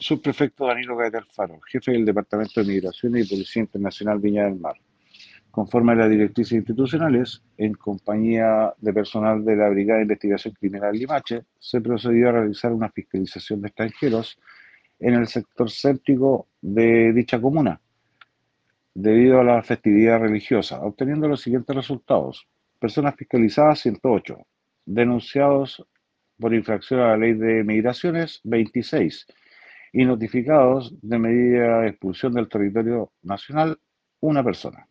Subprefecto Danilo Gaete Alfaro, jefe del Departamento de Migraciones y Policía Internacional Viña del Mar. Conforme a las directrices institucionales, en compañía de personal de la Brigada de Investigación Criminal Limache, se procedió a realizar una fiscalización de extranjeros en el sector céntrico de dicha comuna, debido a la festividad religiosa, obteniendo los siguientes resultados. Personas fiscalizadas 108, denunciados por infracción a la ley de migraciones 26 y notificados de medida de expulsión del territorio nacional una persona.